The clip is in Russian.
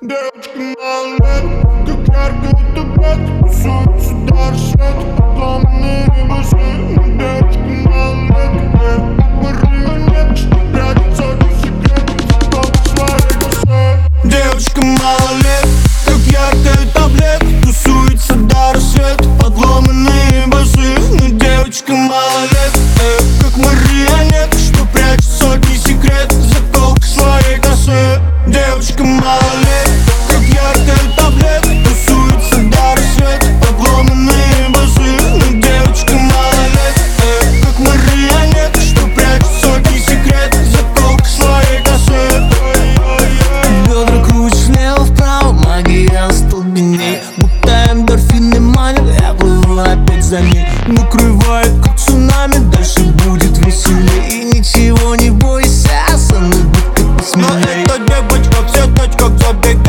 Девочка малолетка, как яркий табак, тусуется до рассвета, подломанные басы. Девочка малолетка, как марионетка, что прячется от секретов в своей косе. Девочка малолетка, как яркая таблетка, тусуется до рассвета, подломанные басы. Девочка малолетка, как марионетка, что прячет сотни секретов в заколках своей косы. Девочка малолетка, как яркая таблетка, тусуется до рассвета, подломанные басы. Девочка малолетка, как марионетка, что прячет сотни секретов в заколках своей косы. Бедра крутишь влево-вправо, магия остолбеней, будто эндорфины манят, я плыву опять за ней. Накрывает как цунами, дальше будет веселей. И ничего не бойся, со мной будь ты посмелей. Но эта девочка все точка в забеге.